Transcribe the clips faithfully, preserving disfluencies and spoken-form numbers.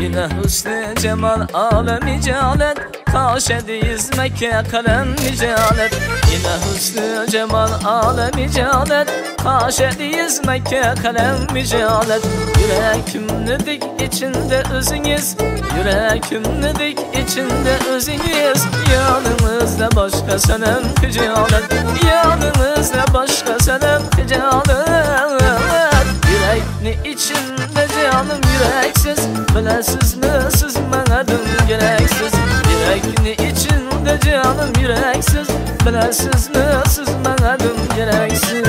Yine hüsnü cemal alemi cehalet, kaşediyiz Mekke kalem cehalet. Yine hüsnü cemal alemi cehalet, kaşediyiz Mekke kalem cehalet. Yüreğim dik içinde özünüz, yüreğim dik içinde özünüz. Yanınızda başka senem cehalet, yanınızda başka senem cehalet. Yüreğini içinde canım yüreksiz, bilesiz mi siz bana dün gereksiz. Yüreğini içinde canım yüreksiz, bilesiz mi siz bana dün gereksiz.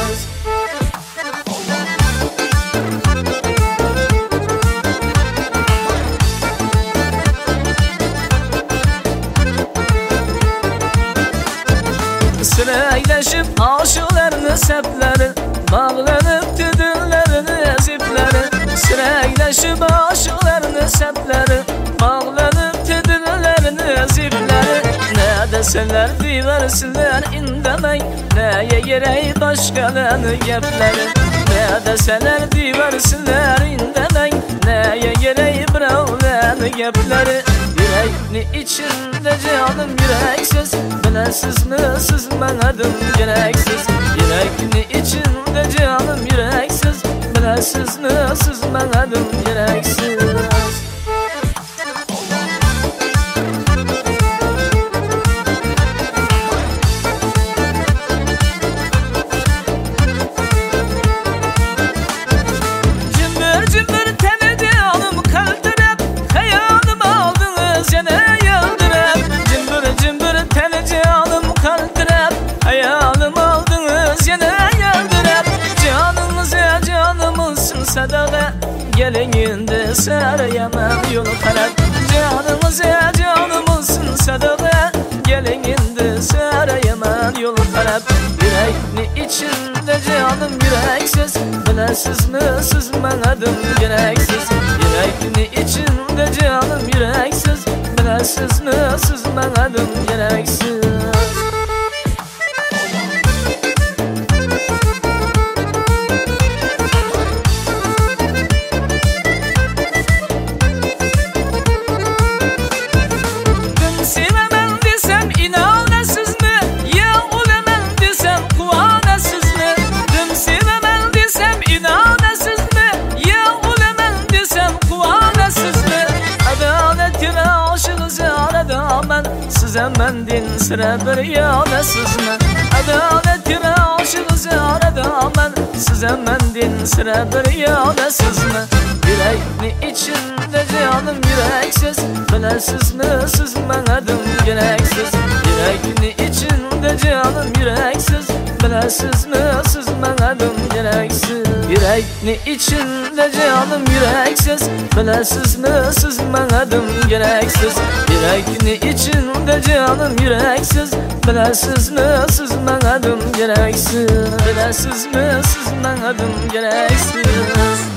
Sıraylaşıp aşıklarını sepleri, bağlanıp tüdünlerini zipleri. Sıraylaşıp aşıklarını sepleri, bağlanıp tüdünlerini zipleri. Ne deseler diversinler indemeyin, neye gereği başkalarını gepleri. Ne deseler diversinler indemeyin, neye gereği bravlarını gepleri. Yüreğini içinde canım yüreksiz, bilesiz mi siz bana dün gereksiz. Yüreğini içinde canım yüreksiz, bilesiz mi siz bana dün gereksiz. Cımbır cımbır tene canım kaldırıp, hayalım aldınız yine yıldırıp. Cımbır cımbır tene canım kaldırıp, hayalım aldınız yine yıldırıp. Canımıza canımızsın sadaka, gelininde sarayamam yolu karat. Canımıza canımızsın sadaka, gelininde sarayamam yolu karat. Yüreğini içinde canım yüreksiz, bilesiz mi siz bana dün gereksiz. Yüreğini içinde canım yüreksiz, bilesiz mi siz bana dün gereksiz. Size mendin sıra bir yanasız mı? Adaletine aşığız arada ben, size mendin sıra bir yanasız mı? Yüreğini içinde canım yüreksiz, bilesiz mi siz bana dün gereksiz. Yüreğini içinde canım yüreksiz, bilesiz mi siz bana dün gereksiz. Yüreğini içinde canım yüreksiz, bilesiz mi siz bana dün gereksiz. Yüreğini içinde canım yüreksiz, bilesiz mi siz bana dün gereksiz. Bilesiz mi siz bana dün gereksiz.